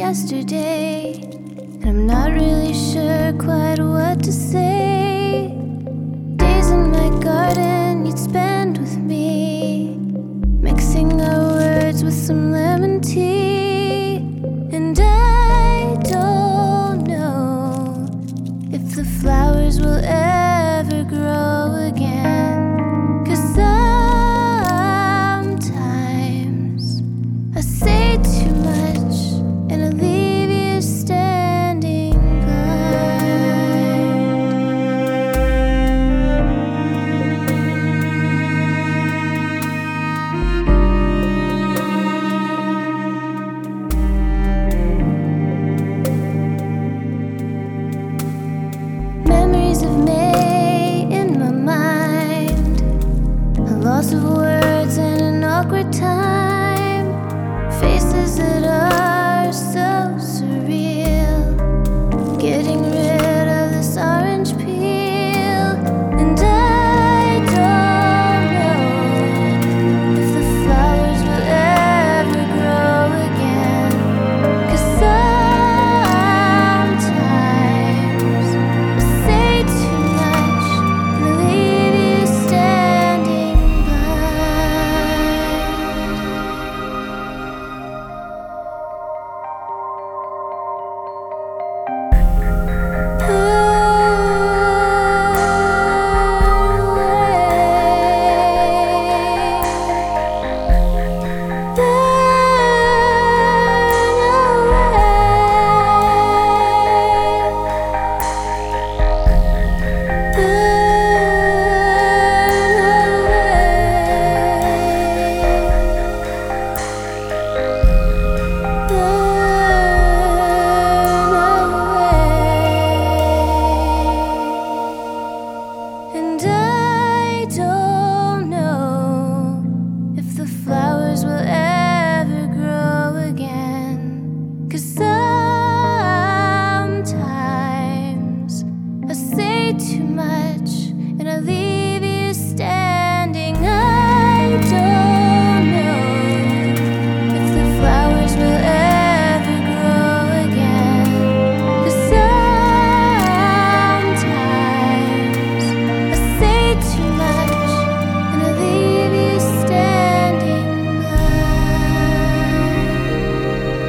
yesterday, and I'm not really sure quite what to say. Days in my garden you'd spend with me, mixing our words with some lemon tea. And I don't know if the flowers will ever grow again, 'cause sometimes I say too much and I leave you standing blind. Memories of May in my mind, a loss of words and an awkward time, faces that are so